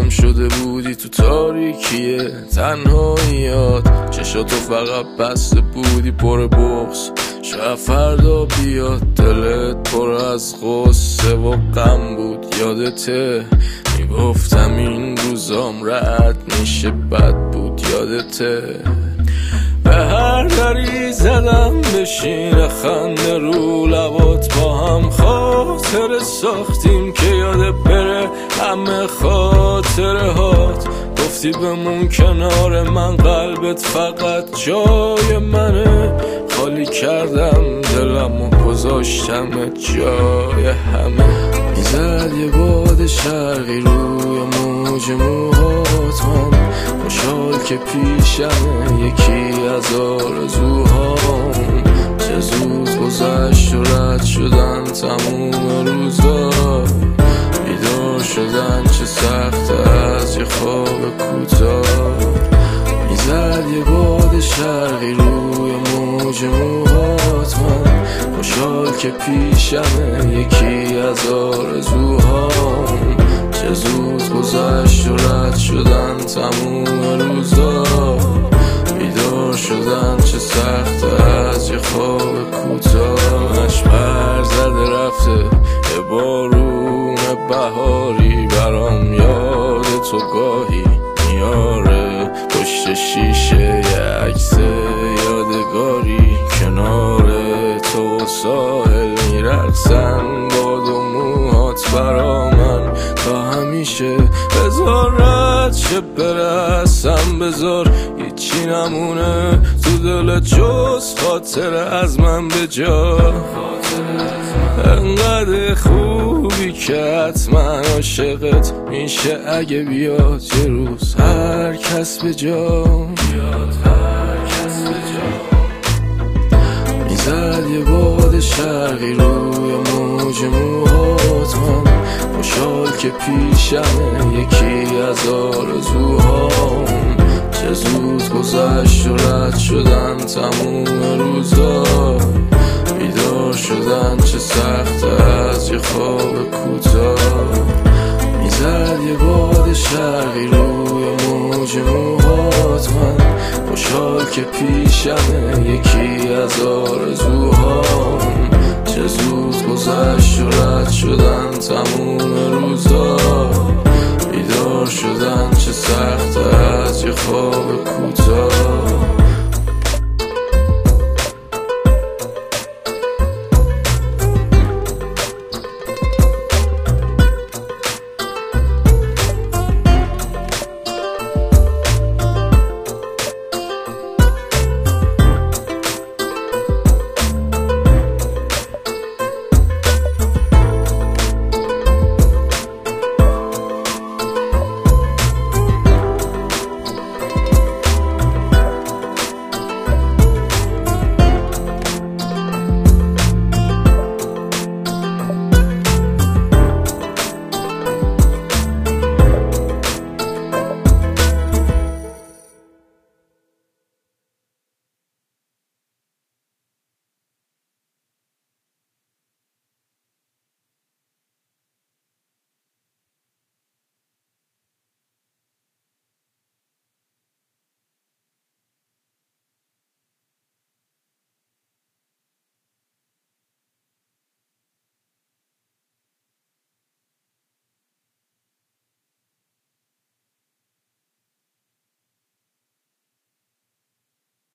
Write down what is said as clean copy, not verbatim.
گم شده بودی تو تاریکیه تنهاییات، چشاتو فقط بسته بودی پر بغض. شاید فردا بیاد دلت پر از غصه و غم بود. یادته میگفتم این روزام رد میشه بد بود. یادته به هر دری زدم بشین خنده رو لبات، با هم خاطر ساختیم که یاد بره همه خاطره هات. گفتی بمون کنار من، قلبت فقط جای منه. خالی کردم دلم و گذاشتم جای همه. میزد یه باد شرقی روی موج موهاتم، خوشحال که پیشمه یکی از آرزوهام. چه زود گذشت و رد شدن تموم روزا، بیدار شدن چه سخت از یه خواب کوتاه. میزد یه باد شرقی روی موج موهاتم، خوشحال که پیشمه یکی از آرزوهام. چه زود گذشت و رد شدن تموم روزا، بیدار شدن چه سخت از یه خواب کوتاهش. پر زده رفته یه بارون بهاری، برام یاد تو گاهی میاره. پشت شیشه یه عکس یادگاری، کنار تو ساحل میرقصن باد و موهات برا من تا همیشه. بذار رد شه برسم، بذار هیچی نمونه تو دل جز خاطر از من به جا. انقدر خوبی که حتما عاشقت میشه اگه بیاد یه روز هر کس به جا. میزد یه باد شرقی روی موج موهاتم، خوشحال که پیشمه یکی از آرزوهام. چه زود گذشت و رد شدن تموم روزا، بیدار شدن چه سخت از یه خواب کوتاه. میزد یه باد شرقی روی موج موهاتم، خوشحال که پیشمه یکی از آرزوهام. چه زود گذشت و رد شدن تموم روزا، بیدار شدن چه سخت از یه خواب کوتاه.